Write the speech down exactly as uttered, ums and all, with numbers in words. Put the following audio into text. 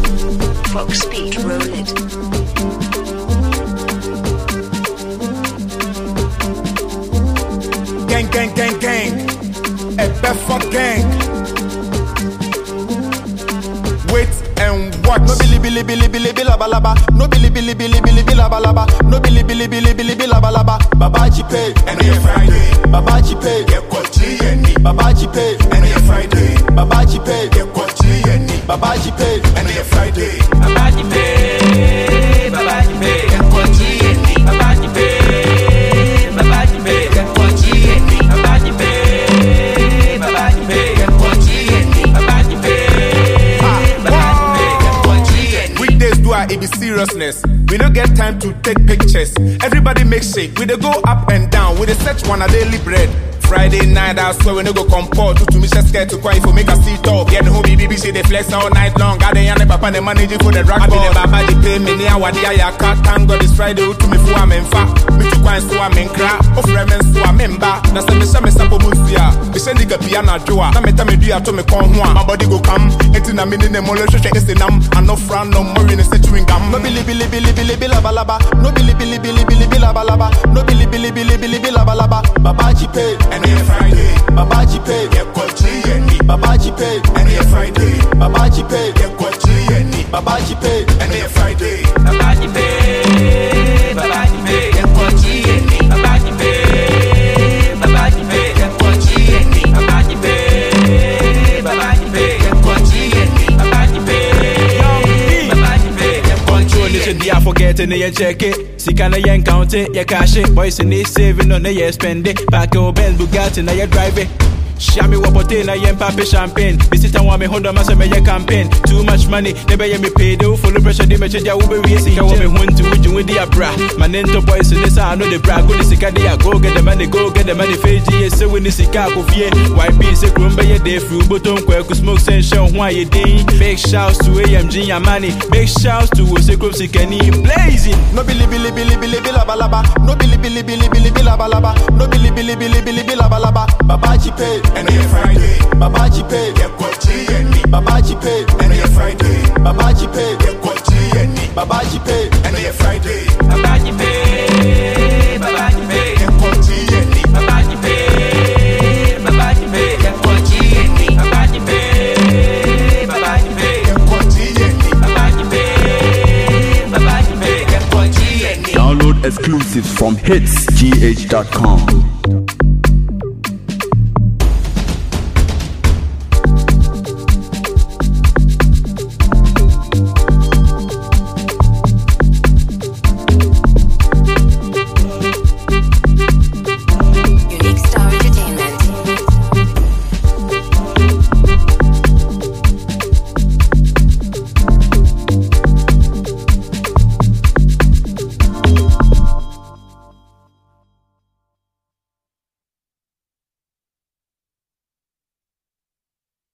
Fox Beat, roll it. Gang, gang, gang, gang. A Bedford gang. Wait and watch. No billy, billy, billy, billy, billy, balaba. No billy, billy, billy, billy, billy, balaba. No billy, billy, billy, billy, billy, balaba. Babaji pay, and it's Friday. Babaji pay, get what G and E. Babaji pay, and it's Friday. Babaji pay, get what G and E. Babaji pay, and it's Friday. Babaji pay, Babaji pay, get what G and E. Babaji pay, Babaji pay, get what G and E. Babaji pay, Babaji pay, get what G and E. Babaji pay, Babaji pay, get what G and E. Weekdays do our A B seriousness. We don't get time to take pictures. Everybody make shake. We dey go up and down. We dey search one a daily bread. Friday night, I swear we no go comport. To me, just scared to cry for make a seat up. Yeah, the whole B B C they flex all night long. Got the young papa the manager for the drug ball. Baba they pay me near what the I can't thank God it's Friday. To me for I'm in fat. Me to coin so I'm in crack. Of remnants so I'm in back. Na se me se me sapo musia. Me send the piano joa. Na me tell me do ya to me con one. My body go come. Eti na me ni ne molo shoshe ese nam. I no frown no more in a chewing gum. No billy billy billy billy billy balaba. No billy billy billy billy billy balaba. No billy billy billy billy billy balaba. Babaji pay and it's Friday. Babaji pay, get what G and E. Babaji pay, and it's Friday. Babaji pay, get what G and E. Babaji pay, and it's Friday. Babaji pay, Babaji pay, get what G and E. Babaji pay, Babaji pay, get what G and E. Babaji pay, Babaji pay, get what G and E. Babaji pay, Babaji pay, get what G and E. Control the I forget and you check it. See can I count it, you cash it. Boys in this saving on the year spend it. Pack your Benz Bugatti now you drive it. Shami wapote na yen pape champagne. Visita wa me honda masa me ye campaign. Too much money, never ye me pay. They follow pressure, they me change ya ube we see. Kawa me hunti wuju with the bra. Man into boys in this I know the bra. Go the sika they go get the money, go get the money. Feji say when the sika go fie. Y P say krumba ye day through bottom kwe ku smoke sensation why ye ding. Big shouts to A M G Yamani. Big shouts to say krum sikani blazing. No billy billy billy billy billy balaba. No billy billy billy billy billy balaba. No billy billy billy billy billy balaba. Babaji pay. And it's Friday. Babaji pay, get what G and E. Babaji pay, and it's Friday. Babaji pay, get what G and E. Babaji pay, and it's Friday. Babaji pay, Babaji pay, get what G and E. Babaji pay, Babaji pay, get what G and E. Babaji pay, Babaji pay, get what G and E. Babaji pay, Babaji pay, get what G and E. Download exclusives from hits g h dot com.